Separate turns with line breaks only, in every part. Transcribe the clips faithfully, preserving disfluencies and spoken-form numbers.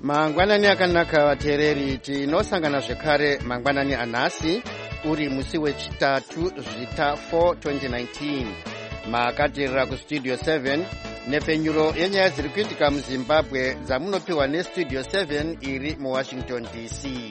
Mangwanani akanaka vateereri, tinosangana zvekare mangwanani anhasi uri musi wechitatu zvita four twenty nineteen. Makateerera kustudio seven nepfenyuro yenyaya dziri kuitika muZimbabwe dzamunopiwa nestudio seven iri muWashington D C.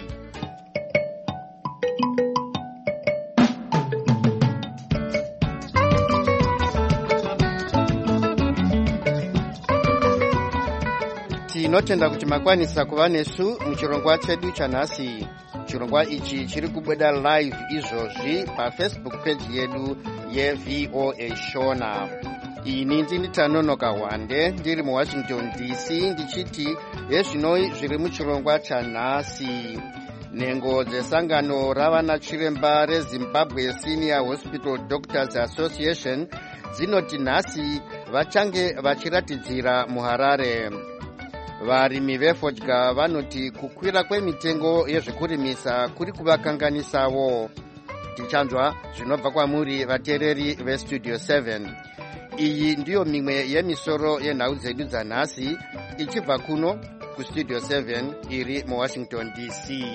Tinotenda kuti makwanisa kuva nesu muchirongwa chedu chanhasi. Chirongwa ichi chiri kubuda live izvozvi paFacebook page yedu yeV O A Shona. Ini ndini Tanonoka Wande ndiri muWashington D C ndichiti yezvinoi zviri muchirongwa chanhasi. Nhengo dzesangano ravana chiremba reZimbabwe Senior Hospital Doctors Association dzinoti nhasi vachange vachiratidzira muHarare. Varimi vefodya vanoti kukwira kwemitengo yezvekurimisa kuri kuvakanganisawo. Tichanzwa zvinobva kwamuri vateereri vestudio seven. Iyi ndiyo mimwe yemisoro yenhau dzedu dzanhasi ichibva kuno kustudio seven iri muWashington D C.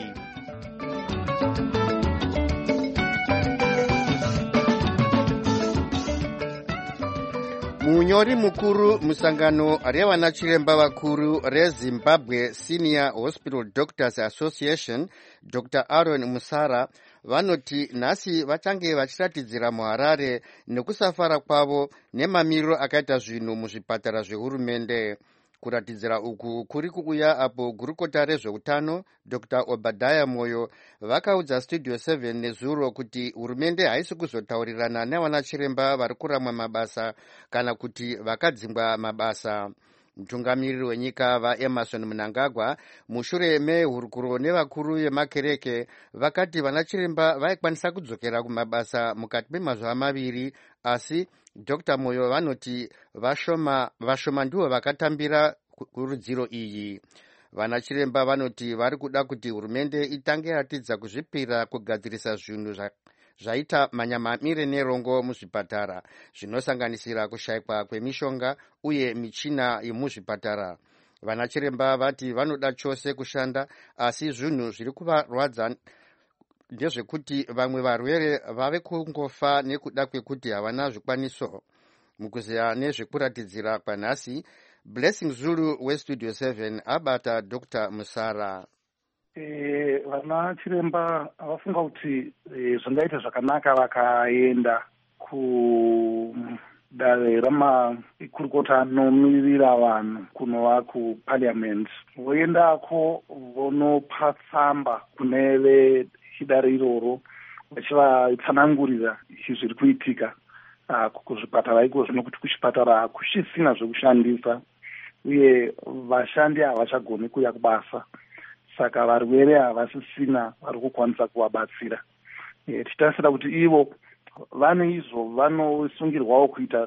Munyori mukuru musangano revana chiremba vakuru reZimbabwe Senior Hospital Doctors Association Doctor Aaron Musara vanoti nhasi vachange vachiratidzira muHarare nekusafara kwavo nemamiriro akaita zvinhu muzvipatara zvehurumende. Kuratidzira uku kuri kuuya apo gurukota rezveutano Doctor Obadiah Moyo vakaudza studio seven nezuro kuti hurumende haisi kuzotaurirana nevana chiremba vari kuramwa mabasa kana kuti vakadzingwa mabasa. Mutungamiriri wenyika vaEmerson Mnangagwa mushure mehurukuro nevakuru vemakereke vakati vana chiremba vaikwanisa kudzokera kumabasa mukati memazuva maviri, asi Doctor Moyo vanoti vashoma vashoma ndivo vakatambira kurudziro iyi. Vana chiremba vanoti vari kuda kuti hurumende itange ratidza kuzvipira kugadzirisa zvinhu zva zvaita manyamamire nerongo muzvipatara, zvinosanganisira kushayikwa kwemishonga uye michina yemuzvipatara. Vana chiremba vati vanoda chose kushanda, asi zvinhu zviri kuvarwadza ndezvekuti vamwe varwere vave kungofa nekuda kwekuti havana zvikwaniso. Mukuziya nezvekuratidzira kwanhasi, Blessing Zulu westudio seven abata Doctor Musara.
E, vana chiremba vafunga kuti e, zvingaita zvakanaka vakaenda kudare ramakurukota anomirira vanhu kunova kuparliament, voendako vonopa tsamba kune vedare iroro vachivatsanangurira zviri kuitika kuzvipatara ikozvo, nokuti kuchipatara kuchisina zvekushandisa uye vashandi havachagoni kuuya kubasa, saka varwere havasisina vari kukwanisa kuvabatsira. E, tichitarisira kuti ivo vane izvo vanosungirwawo kuita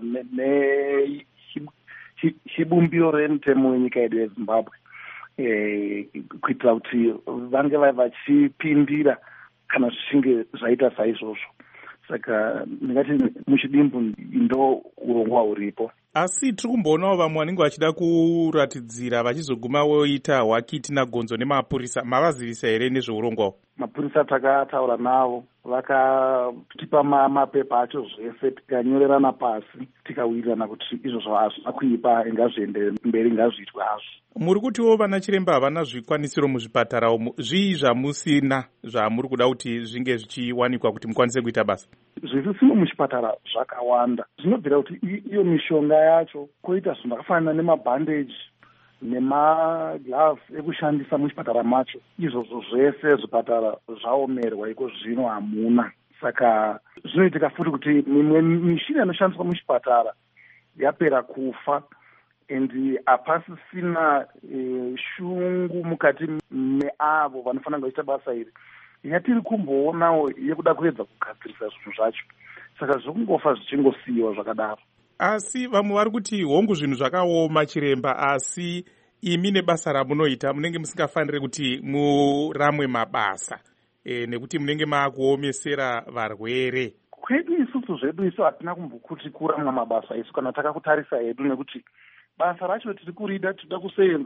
nechibumbiro remutemo wenyika yedu yeZimbabwe, e, kuitira kuti vange vachipindira kana zvichinge zvaita saizvozvo. Saka ndingati muchidimbu ndo urongwa huripo.
Asi tiri kumboonawo vamwe vanenge vachida kuratidzira vachizoguma voita hwakiti nagonzo nemapurisa. Mavazivisa here nezveurongwawo?
Mapurisa takataura navo, vakatipa mapepa acho zvese, tikanyorerana pasi tikawirirana kuti izvozvo hazvina kuipa, ingazviende mberi, ngazviitwe hazvo.
Muri kutiwo vana chiremba havana zvikwanisiro muzvipatara umu, zvii zvamusina zvamuri kuda kuti zvinge zvichiwanikwa kuti mukwanise kuita basa?
Zvisisimo muchipatara zvakawanda, zvinobvira kuti iyo mishonga yacho, koita zvinhu zvakafanana nemabhandeji nemagloves ekushandisa muchipatara macho, izvozvo zvese zvipatara zvaomerwa, iko zvino hamuna. Saka zvinoitika futi kuti mimwe mishina inoshandiswa muchipatara yapera kufa, endi hapasisina e, shungu mukati meavo vanofanira kuita basa iri yatiri kumboonawo yekuda kuedza kugadzirisa zvinhu zvacho. Saka zvikungofa zvichingosiyiwa zvakadaro.
Asi vamwe vari kuti hongu zvinhu zvakaoma chiremba, asi imi nebasa ramunoita munenge musingafaniri kuti muramwe mabasa, e, nekuti munenge maakuomesera varwere.
Kwedu isusu zvedu isu hatina kumbokuti kuramwa mabasa isu kana takakutarisa hedu, nekuti basa racho tiri kurida, tinoda kusenza,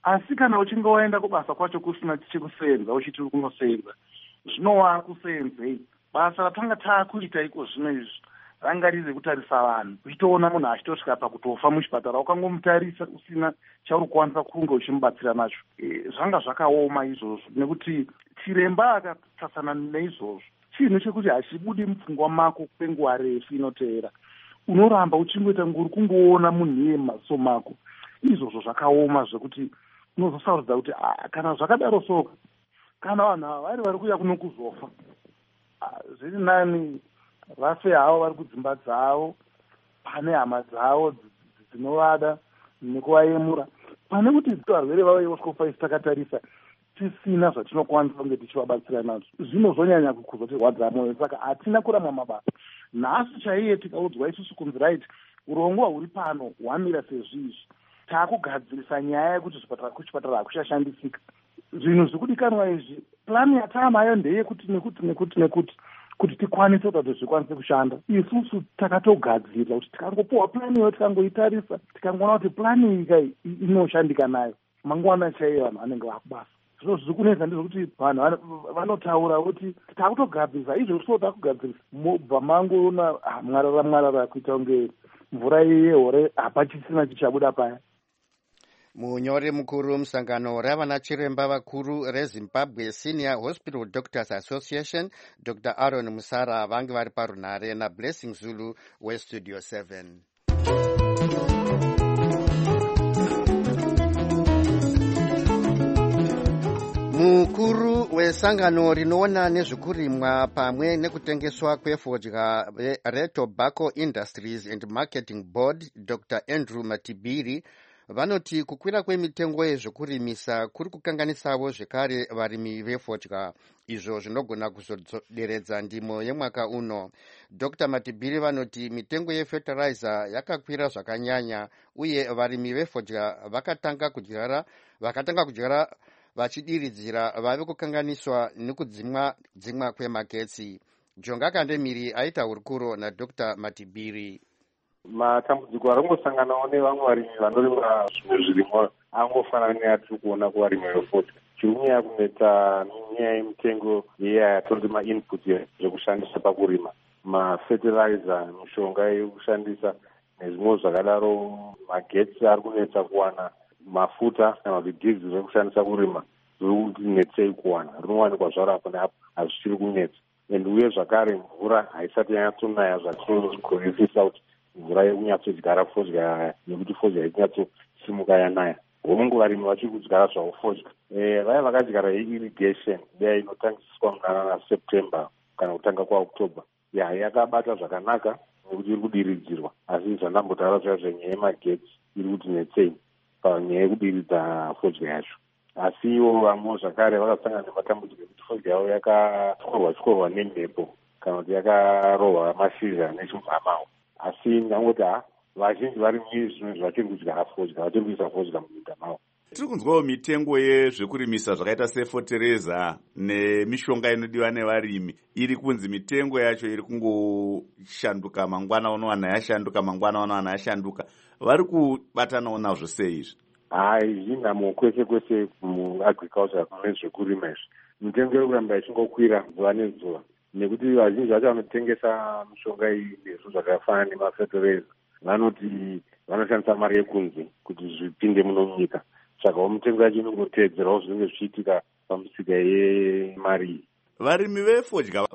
asi kana uchinge waenda kubasa kwacho kusina chekusenza uchiti uri kunosenza, zvino waakusenzei? Basa ratanga taakuita iko zvino izvi ranga riri kutarisa vanhu, uchitoona munhu achitosvika pakutofa muchipatara ukangomutarisa usina chauri kukwanisa kunge uchimubatsira nacho. E, zvanga zvakaoma izvozvo, nekuti chiremba akatasana neizvozvo chinhu chekuti hachibudi mupfungwa mako kwenguva refu inoteera. Unoramba uchingoita nguri kungoona munhu iye mumaziso mako. Izvozvo zvakaoma zvekuti unozosaurudza kuti kana zvakadaro soka, kana vanhu ava vari vari kuuya kuno kuzofa, zviri nani vafe havo vari kudzimba dzavo, pane hama dzavo dzinovada nekuvayemura, pane kuti varwere vavo ivosvikofa isi takatarisa tisina zvatinokwanisa kunge tichivabatsira nazvo. Zvinozonyanya kukuzoti mwoyo, saka hatina kurama mabasa. Nhasi chaiye tikaudzwa isusu kunzi right, urongwa huri pano hwamira sezvizvi, taakugadzirisa nyaya yekuti zvipatara kuchipatara hakuchashandisika. Zvinhu zvikudikanwa izvi, plani yataamayo ndeyekuti nekuti nekuti nekuti kuti tikwanise kuti zvikwanise kushanda. Isusu takatogadzirira kuti tikangopuwa plani iyo tikangoitarisa tikangoona kuti plani iyi inoshandika nayo, mangwana chaiye vanhu vanenge vakubasa. Zvino zviri kunetsa ndezvokuti vanhu vanotaura kuti takutogadzirisa izvo so takugadzirisa, mobva mangoona mwarara mwarara kuita kunge mvura yehore hapachisina chichabuda paya.
Munyori mukuru musangano ravana chiremba vakuru reZimbabwe Senior Hospital Doctors Association, Doctor Aaron Musara, vange vari parunhare naBlessing Zulu weStudio seven. Mukuru wesangano rinoona nezvekurimwa pamwe nekutengeswa kwefodya reTobacco Industries and Marketing Board, Doctor Andrew Matibiri, vanoti kukwira kwemitengo yezvekurimisa kuri kukanganisavo zvekare varimi vefodya, izvo zvinogona kuzoderedza ndimo yemwaka uno. Doctor Matibiri vanoti mitengo yefertilizer yakakwira zvakanyanya, uye varimi vefodya vakatanga kudyara vakatanga kudyara vachidiridzira vave kukanganiswa nekudzimwa dzimwa kwemagetsi. Jonga Kandemiri aita hurukuro naDoctor Matibiri.
Matambudziko ari kungosanganawo nevamwe varimi vanorima zvimwe zvirimwa angofanana neatiri kuona kuvarimi vefodya. Chiri kunyanya kunetsa nyaya yemitengo yeya yatoroti mainput zvekushandisa pakurima, mafertilizer, mishonga yekushandisa nezvimwe zvakadaro. Magetsi ari kunetsa kuwana, mafuta kana kuti diesel zvekushandisa kurima zviri kunetsei kuwana, rinowanikwa zvaro apo neapo, hazvichiri kunetsa. And uye zvakare mvura haisati yanyatsonaya zvatinozvikorefisa kuti mvura yekunyatsogara fodya nekuti fodya ikunyatsosimuka yanaya. Hongu varimi vachiri kudyara zvavo fodya. Vaya vakadyara yeirrigation iya inotangiswa munana naSeptember kana kutanga kwaOctober, ya yakabata zvakanaka nekuti iri kudiridzirwa, asi zvandambotaura zvayo zvenyaya yemagetsi iri kuti netsei panyaya yekudiridza fodya yacho. Asi ivo vamwe zvakare vakasangana nematambudziko ekuti fodya yavo yakatyorwa tyorwa nemhepo kana kuti yakarohwa mashizha nechimvamawo. Asi ndangoti ha vazhinji vari zvimwe zvachiri kudyara fodya, vachiri kuisa fodya muminda mavo.
Tiri kunzwawo mitengo yezvekurimisa zvakaita sefertilizer nemishonga inodiwa nevarimi iri kunzi mitengo yacho iri kungoshanduka mangwana unowana yashanduka, mangwana unowana yashanduka. Vari kubatanawo nazvo sei izvi?
Hai, zvinhamo kwese kwese muagriculture kune zvekurima izvi. Mitengo iri kuramba ichingokwira zuva nezuva, nekuti vazhinji vacho vanotengesa mishonga iyi nezvo zvakafanana nemafertilizer vanoti vanoshandisa mari yekunze kuti zvipinde muno munyika, saka mitengo yacho inongoteedzerawo zvinenge zvichiitika pamusika yemari iyi.
Varimi vefodya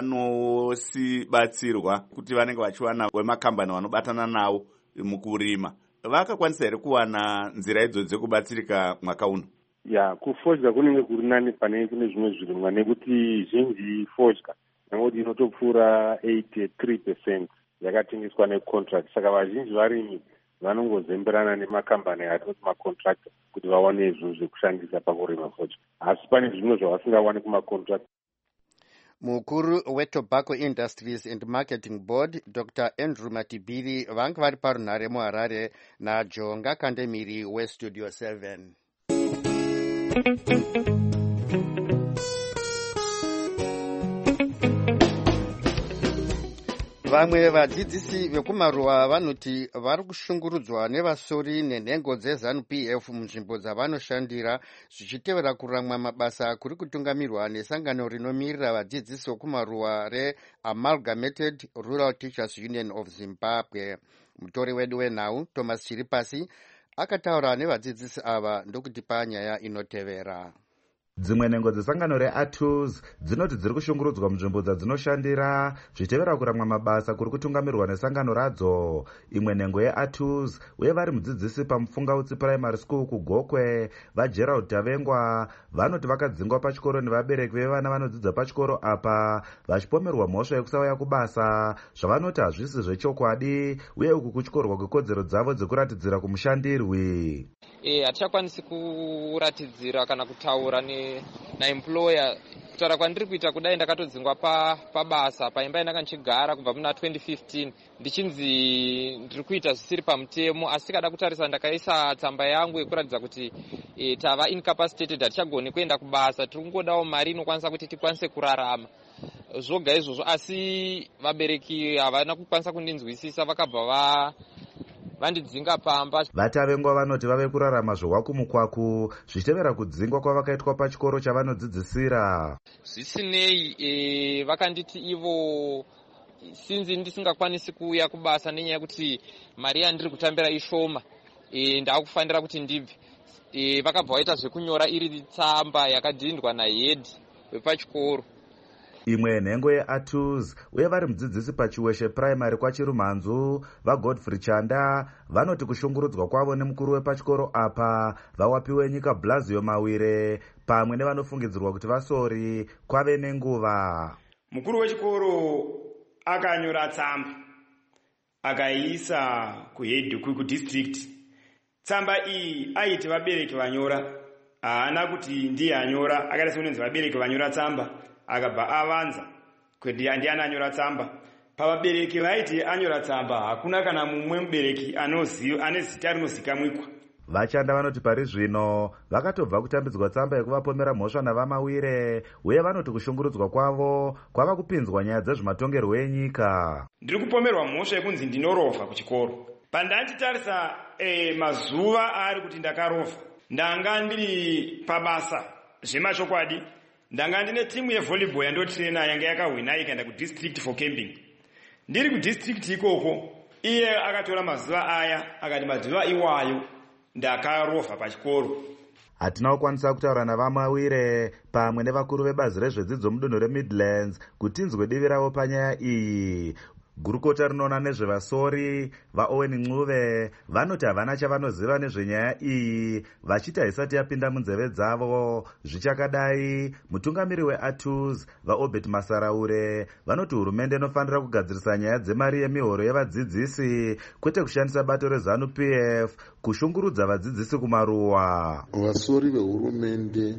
vanosibatsirwa kuti vanenge vachiwana wemakambani vanobatana nawo mukurima. Vakakwanisa here kuwana nzira idzo dzekubatsirika mwaka uno?
Ya, kufodya kunenge kuri nani pane kune zvimwe zvirimwa, nekuti zhinji fodya nangoti inotopfuura eighty-three percent yakatengeswa necontract. Saka vazhinji varimi vanongozemberana nemakambani atinoti macontractor kuti vawane izvo zvekushandisa pakurima fodya, asi pane zvimwe zvavasingawani kumacontract.
Mukuru weTobacco Industries and Marketing Board, Doctor Andrew Matibiri, vange vari parunhare muHarare naJonga Kandemiri weStudio seven. Vamwe vadzidzisi vekumaruwa vanoti vari kushungurudzwa nevasori nenhengo dzeZANU P F munzvimbo dzavanoshandira zvichitevera kuramwa mabasa kuri kutungamirwa nesangano rinomirira vadzidzisi vekumaruwa reAmalgamated Rural Teachers Union of Zimbabwe. Mutori wedu wenhau Thomas Chiripasi akataura nevadzidzisi ava ndokutipa nyaya inotevera.
Dzimwe nhengo dzesangano reATUS dzinoti dziri kushungurudzwa munzvimbo dzadzinoShandira zvichitevera kuramwa mabasa kuri kutungamirwa nesangano radzo. Imwe nhengo yeATUS uye vari mudzidzisi paMupfungautsi Primary School kuGokwe vaGerald Tavengwa vanoti vakadzingwa pachikoro nevabereki vevana vanodzidza pachikoro apa vachipomerwa mhosva yekusauya kubasa zvavanoti hazvisi zvechokwadi uye uku kutyorwa kwekodzero dzavo dzekuratidzira kumushandirwi.
E, hatichakwanisi kuratidzira kana kutaura ne naemployer kutaura kwandiri kuita kudai ndakatodzingwa pa pabasa paimba yandanga ndichigara kubva muna twenty fifteen ndichinzi ndiri kuita zvisiri pamutemo, asi kada kutarisa ndakaisa tsamba yangu yekuratidza kuti e, tava incapacitated hatichagoni kuenda kubasa, tiri kungodawo mari inokwanisa kuti tikwanise kurarama zvoga izvozvo, asi vabereki havana kukwanisa kundinzwisisa vakabva va vandidzinga pamba.
Vatavengwa vanoti vave kurarama zvowakumukwako zvichitevera kudzingwa kwavakaitwa pachikoro chavanodzidzisira.
Zvisinei e, vakanditi ivo sinzi ndisingakwanisi kuuya kubasa nenyaya yekuti mari yandiri kutambira ishoma e, ndakufanira kuti ndibve. E, vakabva vaita zvekunyora iri tsamba yakadhindwa nahead wepachikoro.
Imwe nhengo yeATUS uye vari mudzidzisi paChiweshe Primary kwaChirumhanzu vaGodfrey Chanda vanoti kushungurudzwa kwavo nemukuru wepachikoro apa vawapiwe nyika Blasio Mawire pamwe nevanofungidzirwa kuti vasori kwave nenguva.
Mukuru wechikoro akanyora tsamba akaisa kuhead kudistrict. Tsamba iyi aiti vabereki vanyora, haana kuti ndiye anyora, akaita sekunonzi vabereki vanyora tsamba akabva avanza kuti ndiani anyora tsamba. Pavabereki vaiti anyora tsamba hakuna kana mumwe mubereki anoziva ane zita rinozikamwikwa.
Vachanda vanoti pari zvino vakatobva kutambidzwa tsamba yekuvapomera mhosva navamawire uye vanoti kushungurudzwa kwavo kwava kupinzwa nyaya dzezvematongerwo enyika.
Ndiri kupomerwa mhosva yekunzi ndinorovha kuchikoro. Pandanditarisa e, mazuva ari kuti ndakarovha, ndanga ndiri pabasa zvemachokwadi, ndanga ndine timu yevolleyball yandotrena yanga yakahwina ikaenda kudistrict for camping. Ndiri kudistrict ikoko iye akatora mazuva aya akati mazuva iwayo ndakarovha pachikoro.
Hatina kukwanisa kutaura navamawire pamwe nevakuru vebazi rezvedzidzo mudunhu reMidlands kutinzwe divi ravo panyaya iyi. Gurukota rinoona nezvevasori vaOwen Ncube vanoti havana chavanoziva nezvenyaya iyi vachiti haisati yapinda munzeve dzavo. Zvichakadai mutungamiri weATUS vaObert Masaraure vanoti hurumende inofanira kugadzirisa nyaya dzemari yemihoro yevadzidzisi kwete kushandisa bato reZANU P F kushungurudza vadzidzisi kumaruwa.
Vasori vehurumende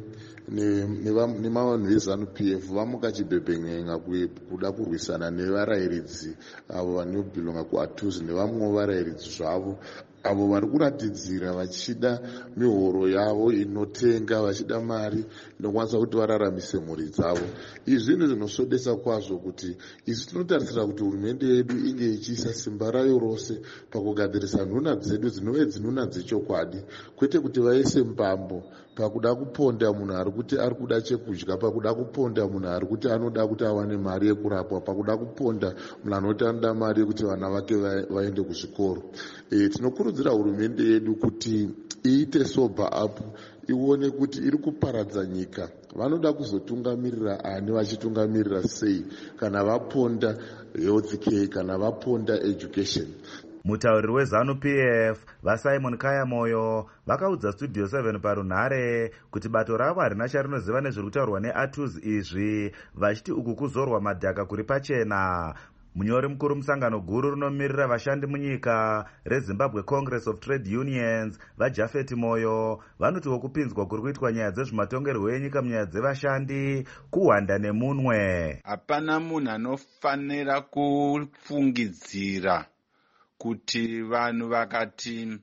nevanhu veZANU P F vamuka chibhebhen'en'a kuda kurwisana nevarayiridzi avo vanobhilonga kuATUS nevamwewo varayiridzi zvavo avo vari kuratidzira vachida mihoro yavo inotenga, vachida mari inokwanisa kuti vararamise mhuri dzavo. Izvi zvinhu zvinosvodesa kwazvo kuti isi tinotarisira kuti hurumende yedu inge ichiisa simba rayo rose pakugadzirisa nhuna dzedu dzinove dzinhuna dzechokwadi, kwete kuti vaise mbambo pakuda kuponda munhu ari kuti ari kuda chekudya, pakuda kuponda munhu ari kuti anoda kuti awane mari yekurapwa, pakuda kuponda munhu anoti anoda mari yekuti vana vake vaende kuzvikoro. E, tinokurudzira hurumende yedu kuti iite sober up, ione kuti iri kuparadza nyika. Vanoda kuzotungamirira ani vachitungamirira sei kana vaponda health care kana vaponda education.
Mutauriri weZANU P F vaSimon Kayamoyo vakaudza Studio seven parunhare kuti bato ravo harina charinoziva nezviri kutaurwa neATUS izvi, vachiti uku kuzorwa madhaka kuri pachena. Munyori mukuru musangano guru rinomirira vashandi munyika reZimbabwe Congress of Trade Unions vaJafet Moyo vanoti wokupinzwa kuri kuitwa nyaya dzezvematongerwo enyika munyaya dzevashandi kuhwanda nemunwe.
Hapana munhu anofanira kufungidzira kuti vanhu vakati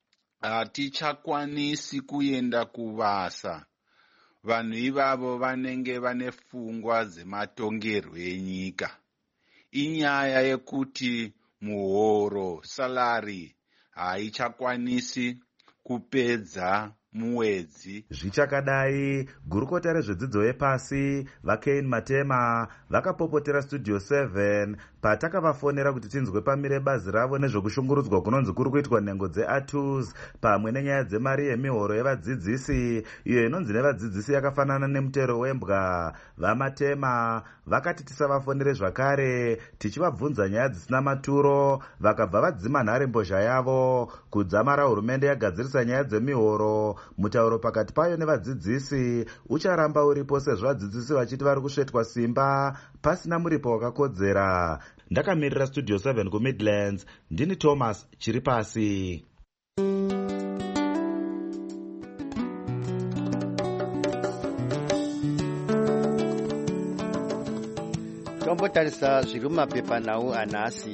hatichakwanisi kuenda kuvasa, vanhu ivavo vanenge vane pfungwa dzematongerwo enyika. inyaya yekuti muhoro salari haichakwanisi kupedza muwedzi.
Zvichakadai, gurukota rezvedzidzo yepasi vaKane Matema vakapopotera Studio seven patakavafonera kuti tinzwe pamire bazi ravo nezvokushungurudzwa kunonzi kuri kuitwa nhengo dzeatus pamwe nenyaya dzemari yemihoro yevadzidzisi iyo inonzi nevadzidzisi yakafanana nemutero wembwa. VaMatema vakati tisavafonere zvakare tichivabvunza nyaya dzisina maturo, vakabva vadzima nhare mbozha yavo kudzamara hurumende yagadzirisa nyaya dzemihoro. Mutauro pakati payo nevadzidzisi ucharamba uripo sezvo vadzidzisi vachiti vari kusvetwa simba pasina muripo wakakodzera. Ndakamirira Studio seven kuMidlands, ndini Thomas Chiripasi.
Tombotarisa zviri mumapepanhau anhasi.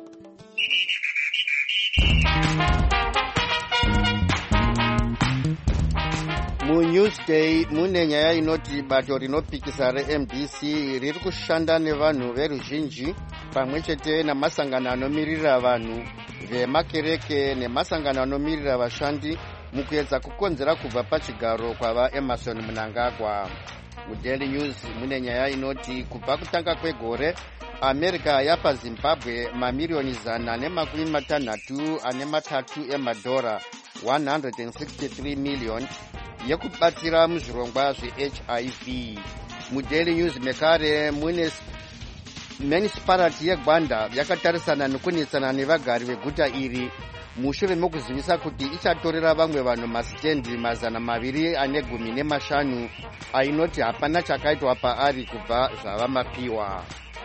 MuNewsday mune nyaya inoti bato rinopikisa reM D C riri kushanda nevanhu veruzhinji pamwe chete namasangano anomirira vanhu vemakereke nemasangano anomirira vashandi mukuedza kukonzera kubva pachigaro kwavaEmerson Mnangagwa. MuDaily News mune nyaya inoti kubva kutanga kwegore America yapa Zimbabwe mamiriyoni zana nemakumi matanhatu ane matatu emadhora one hundred sixty-three million yekubatsira muzvirongwa zveH I V. MuDaily News mekare mune municipality yeGwanda yakatarisana nekunetsana nevagari veguta iri mushure mekuzivisa kuti ichatorera vamwe vanhu masitendi mazana maviri ane gumi nemashanu ainoti hapana chakaitwa paari kubva zvava mapiwa.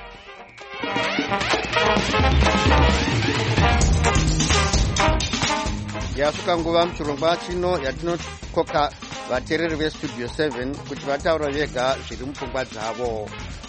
Yasvika nguva muchirongwa chino yatinokoka vateereri veStudio seven kuti vataura vega zviri mupfungwa dzavo.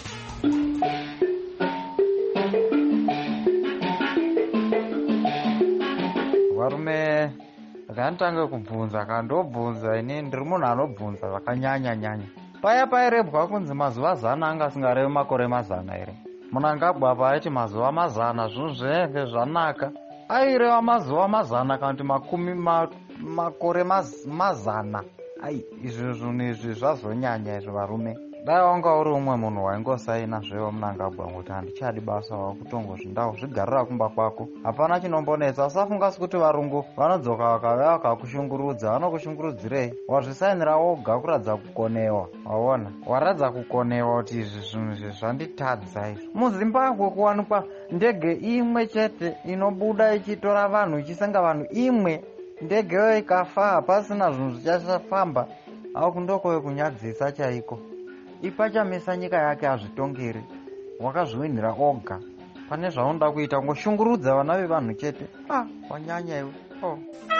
Varume ndakatanga kubvunza kandobvunza ini ndiri munhu anobvunza zvakanyanya nyanya. Paya pairebwa kunzi mazuva zana anga asingarevi makore mazana here. Mnangagwa paiti mazuva mazana zvinhu zvinenge zvanaka. Aireva mazuva mazana kana kuti makumi ma, makore maz, mazana. Ai izvi zvinhu izvi zvazonyanya izvi varume. Dai wanga uri umwe munhu waingosaina zvewo Mnangagwa kuti handichadi basa wakutongozvindawo zvigarira kumba kwako. Hapana chinombonetsa. Usafunga kuti varungu vanodzoka vakauya vakakushungurudza. Vanokushungurudzirei? Wazvisainira woga kuradza kukonewa. Waona? Waradza kukonewa kuti izvi zvinhu izvi zvanditadza izvi. MuZimbabwe kuwanikwa ndege imwe chete inobuda ichitora vanhu ichisenga vanhu imwe. Ndegeyo ikafa pasina zvinhu zvichafamba. Au kundoko kunyadzisa chaiko. Ipachamisa nyika yake hazvitongeri. Wakazviwinira oga. Pane zvaunda kuita ngoshungurudza vana vevanhu chete. Ah, wanyanya iwe. Oh.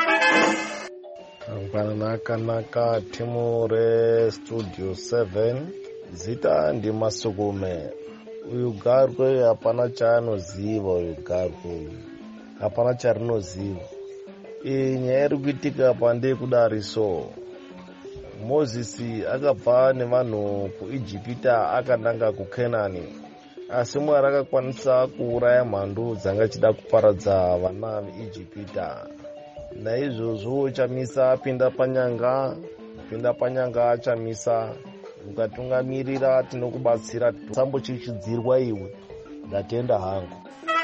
Naka naka timu reStudio seven zita ndimasukume. Uyu garwe hapana chaanoziva uyu garwe. Hapana charinoziva. Iyi nyaya iri kuitika pandekudariso. Mozisi akabva nevanhu kuIjipita akananga kuKenani, asi Mwari akakwanisa kuuraya mhandu dzanga chida kuparadza vana veIjipita. Naizvozvo chamisa pinda panyanga, pinda panyanga chamisa, ukatungamirira tinokubatsira, sambochichidzirwa iwe, ndatenda hangu.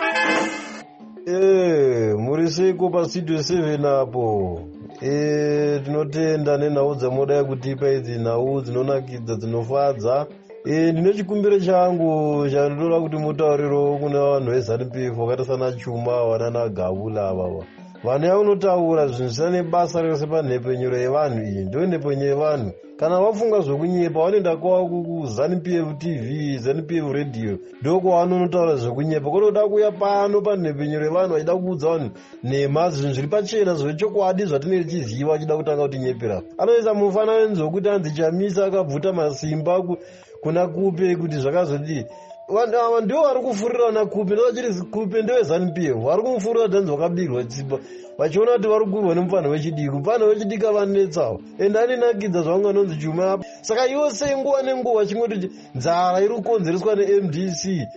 Eh, muri seiko paStudio seven apo? Eh, tinotenda nenhau dzamodai kutipa idzi nhau dzinonakidza dzinofadza. Eh, ndine chikumbiro changu chandinoda kuti mutauriro kuna vanhu veZANU P F vakaita sana Chuma vanana Gabula avava. Vanhu yaunotaura zvinhu zvisina nebasa rose panhepenyero yevanhu iyi ndiyo nhepenyo yevanhu. Kana vafunga zvokunyepa vanoenda kwavo kuZANU P F T V, ZANU P F Radio, ndoko vanonotaura zvokunyepa. Kunoda kuuya pano panhepenyero yevanhu vachida kuudza vanhu nhema zvinhu zviri pachena zvechokwadi zvatinenge tichiziva vachida kutanga kutinyepera. Anoisa mufananidzo wekuti anzi Chamisa akabvuta masimba kuna Kupe kuti zvakazodii. Vanhu ava ndivo vari kufurira naKupe, ndovachiri Kupe ndeveZANU P F vari kumufurira dhanzi vakabirwa tsimba vachiona kuti vari kurwa nemufana wechidiki. Mufana wechidiki avanetsawo ende anenakidza zvaunganonzi Chuma. Saka iwo sei nguva nenguva chingoti nzara iri kukonzereswa neM D C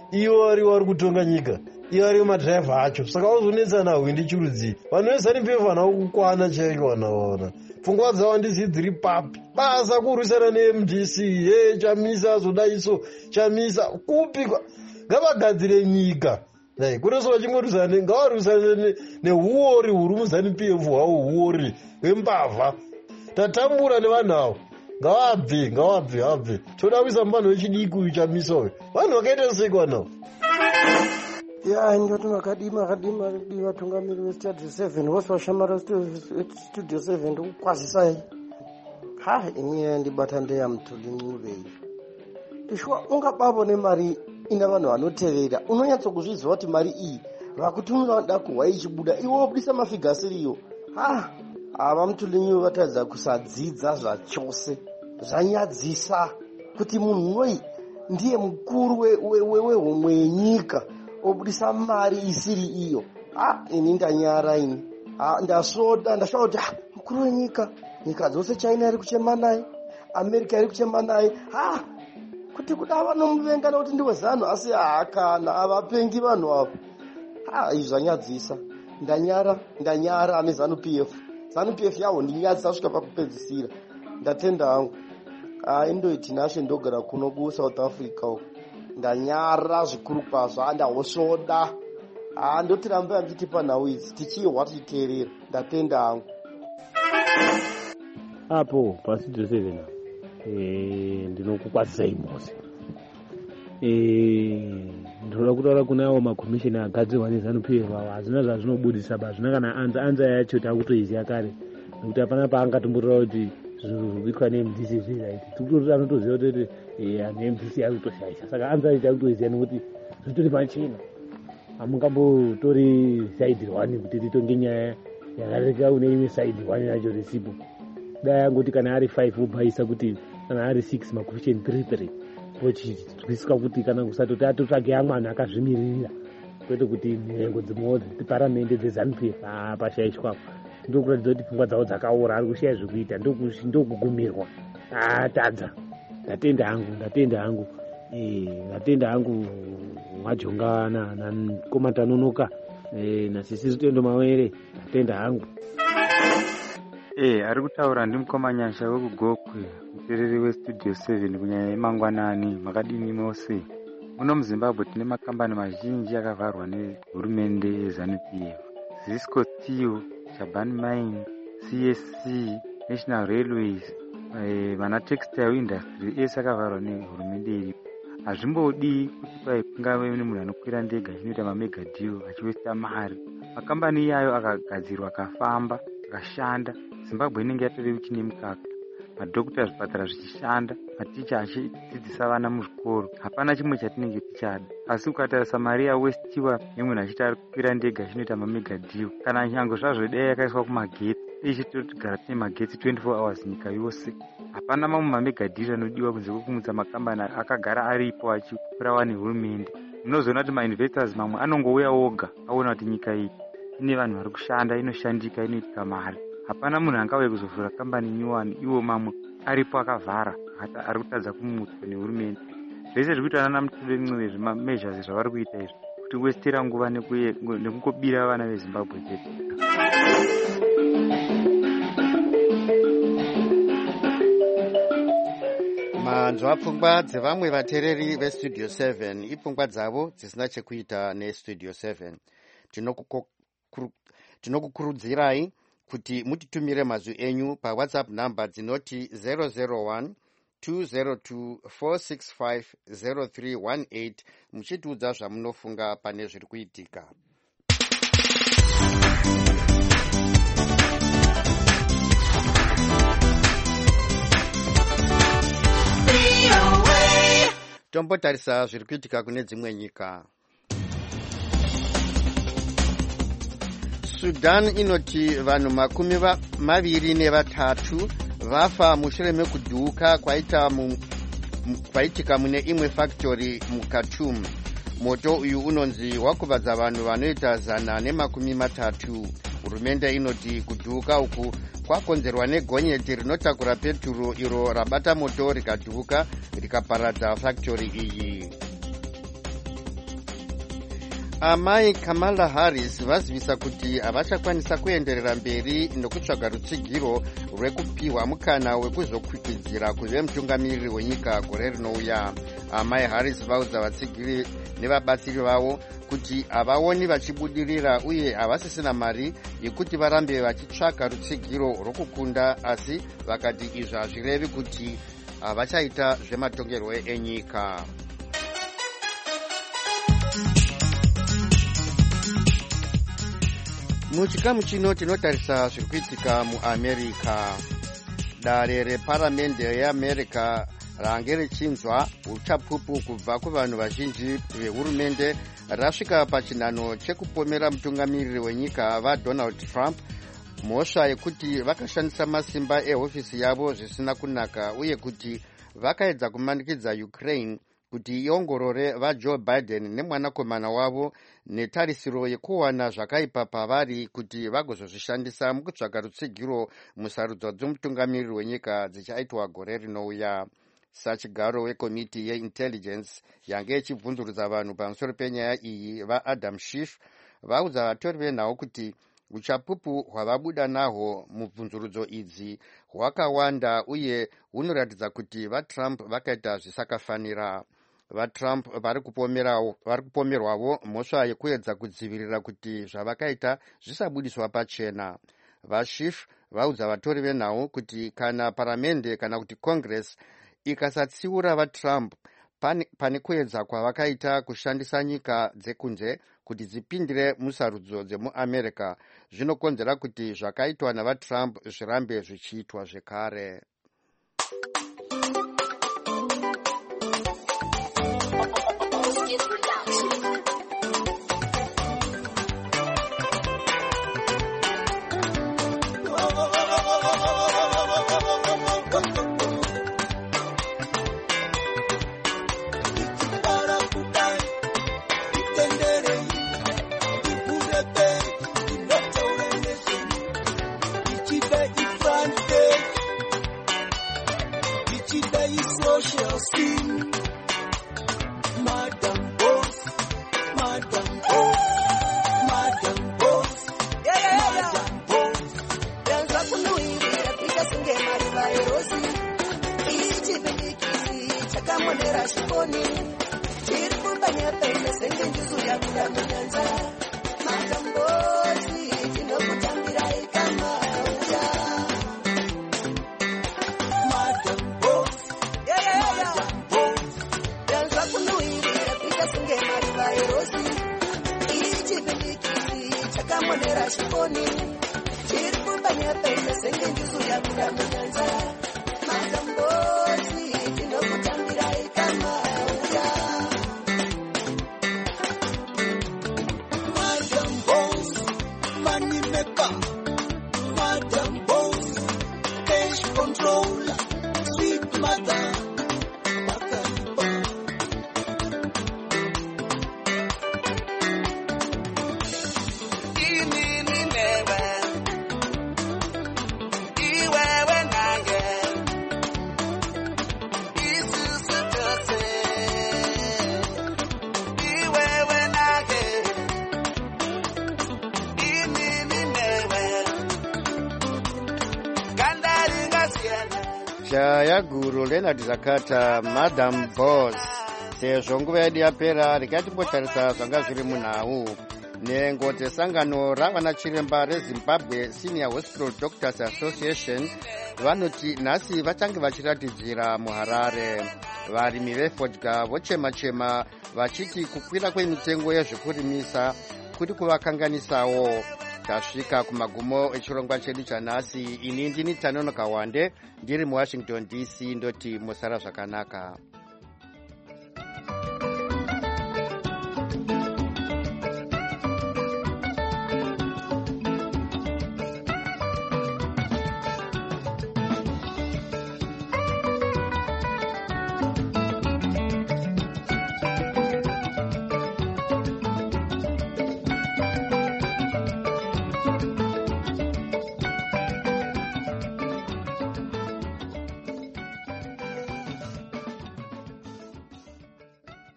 iwo vari vari kutonga nyika, iwo ari madhiraivha acho. Saka wazonetsa nahwe ndichirudzii vanhu veZANU P F vanawo kukwana chaiko vanaona pfungwa dzavo handizii dziri papi. Basa kurwisana ne-M D C ye chamisa zodaiso chamisa kupi ngavagadzire nyika dai kunoso vachingorwisana ngavarwisane neuori huri muZANU P F hwavo uori hwembavha tatambura nevanhu avo ngavabve ngavabve abve toda kuisa muvanhu vechidiki uyu chamisa uyu vanhu vakaita seko vanavo.
ya ndoti makadima kadima di vatungamiri vestudio seven vose vashamara studio seven ndikukwazisai ha inye ndibata ndeya mtulinyuvei ndishwa ungabavo nemari ina vanhu vanotevera unonyatsokuzviziva kuti mari iyi vakutumira vanoda kuhwa ichibuda iwo wobudisa mafigasiriyo ha ava mutulinyu vatadza kusadzidza zvachose zvanyadzisa kuti munhu noi ndiye mukuru wehomwe yenyika obudisa mari isiri iyo. Ah, ini ndanyara ini. Ah, ndasvoda ndasvika kuti ah, mukuru wenyika nyika dzose China iri kuchema naye, America iri kuchema naye. Ah, kuti kuda vanomuvenga nokuti ndiwe ZANU asi hakana avapengi vanhu avo. Ah, izvi zvanyadzisa. Ndanyara ndanyara ane ZANU P F. ZANU P F yawo ndinyadzisa kusvika pakupedzisira. Ndatenda hangu. Ah, indoiti nashe ndogara kuno kuSouth Africa uko. Ndanyara zvikuru kwazvo ndahosvoda ndotiramba yamchitipa nhau idzi tichihwa tichiteerera ndatenda hangu
apo pastudio seven ndinokukwazisai mose ndinoda kutaura kunawo makomishini agadzirwa neZANU P F avo hazvina zvazvinobudisa ba hazvina kana anza anza yacho takutoiziva kare nekuti hapana paangatomborora kuti zvinhu zvikuitwa ne-M D C zviraiti tikutori anotoziva kuti ane M D C ari kutoshaisa saka anza ita kutoiziva nekuti zvitori pachena hamungambotori saidi one kuti titonge nyaya yakareka une imwe saidi one yacho risipo dai angoti kana ari five wobhaisa kuti kana ari six makomisheni three three vochizwiswa kuti kana kusatoti atotsvage amwe anhu akazvimiririra kwete kuti nhengo dzimwewo dziparamende dzeZANU P F pashayishwapo ndokuratidza kuti pfungwa dzavo dzakaora ari kushaya zvekuita ndokugumirwa atadza ndatenda hangu ndatenda hangu ndatenda hangu mwajonga nakomata nonoka nasisi Rutendo Mawere ndatenda hangu.
ari kutaura ndimukomanyasha wekugokwe mutereri westudio seven kunyanya yemangwanani makadini mose muno muZimbabwe tine makambani mazhinji akavharwa nehurumende yeZANU P F Zisco Steel, Chabani Mine, C S C, National Railways, mana textile industry ese akavharwa nehurumende iri. Hazvimbodi kuti pai kungave nemunhu anokwira ndege achinoita mamega deal achiwesta mari. Makambani iyayo akagadzirwa akafamba akashanda, Zimbabwe inenge yatori uchine mukaka. Madhokota zvipatara zvichishanda, maticha achidzidzisa vana muzvikoro. Hapana chimwe chatinenge tichada. Asi ukatarisa mari yawestiwa nemunhu achiti ari kukwira ndege achinoita mamega deal. Kana nyange zvazvo dai yakaiswa kumagetsi, ichitotigara tine magetsi twenty-four hours nyika yose. Hapana mamwe mamega deal anodiwa kunze kwekumutsa makambani akagara aripo achikurawa nehurumende. Munozoona kuti mainvestors mamwe anongouya oga aona kuti nyika iyi ine vanhu vari kushanda, inoshandika, inoitika mari. Hapana munhu angauye kuzovhura kambani nyuwani iwo mamwe aripo akavhara hata ari kutadza kumutswa nehurumende. Zvese zviri kuitwa nana Mutule measures zvavari kuita izvi kuti westera nguva nekungobira vana veZimbabwe chete.
manzwa pfungwa dzevamwe vateereri vestudio seven ipfungwa dzavo dzisina chekuita nestudio seven. Tinokukurudzirai kuti mutitumire mazwi enyu pawhatsapp namba dzinoti zero zero one two zero two four six five zero three one eight muchitiudza zvamunofunga pane zviri kuitika. Tombotarisa zviri kuitika kune dzimwe nyika. Sudan inoti vanhu makumi maviri nevatatu vafa mushure mekudhuka kwaita mu, kwaitika mune imwe factory muKhartoum. Moto uyu unonzi wakuvadza vanhu vanoita zana nemakumi matatu. Hurumende inoti kudhuka uku kwakonzerwa negonyeti rinotakura peturo iro rabata moto rikadhuka rikaparadza factory iyi. amai Kamala Harris vazivisa kuti havachakwanisa kuenderera mberi nokutsvaga rutsigiro rwekupiwa mukana wekuzokwikwidzira kuve mutungamiriri wenyika gore rinouya. Amai Harris vaudza vatsigiri nevabatsiri vavo kuti havaoni vachibudirira uye havasisina mari yekuti varambe vachitsvaga rutsigiro rwokukunda, asi vakati izvi hazvirevi kuti havachaita zvematongerwo enyika. Muchikamu chino tinotarisa zviri kuitika muAmerica. Dare reparamende yeAmerica range richinzwa uchapupu kubva kuvanhu vazhinji vehurumende rasvika pachinhano chekupomera mutungamiriri wenyika vaDonald Trump mhosva yekuti vakashandisa masimba ehofisi yavo zvisina kunaka uye kuti vakaedza kumanikidza Ukraine kuti iongorore vaJoe Biden nemwanakomana wavo netarisiro yekuwana zvakaipa pavari kuti vagozozvishandisa mukutsvaga rutsigiro musarudzo dzomutungamiriri wenyika dzichaitwa gore rinouya. Sachigaro wekomiti yeintelligence yange ichibvunzurudza vanhu pamusoro penyaya iyi vaAdam Schiff vaudza vatori venhau kuti uchapupu hwavabuda nahwo mubvunzurudzo idzi hwakawanda uye hunoratidza kuti vaTrump vakaita zvisakafanira. VaTrump vari kupomerwawo mhosva yekuedza kudzivirira kuti zvavakaita zvisabudiswa pachena. VaSchiff vaudza vatori venhau kuti kana paramende kana kuti Congress ikasatsiura vaTrump pane kuedza kwavakaita kushandisa nyika dzekunze kuti dzipindire musarudzo dzemuAmerica, zvinokonzera kuti zvakaitwa navaTrump zvirambe zvichiitwa zvekare. Shaya guru Leonard Zakata, Madam Boss. Sezvo nguva yedu yapera, rikatipotarisa zvanga zviri munhau. Nengote sangano ravana chiremba reZimbabwe Senior Hospital Doctors Association vanoti nhasi vachange vachiratidzira muHarare. Varimi vefodya vochema-chema vachiti kukwira kwemitengo yezvekurimisa kuri kuvakanganisawo. Tasvika kumagumo echirongwa chedu chanhasi. Ini ndini Tanono Kawande ndiri muWashington D C ndoti musara zvakanaka.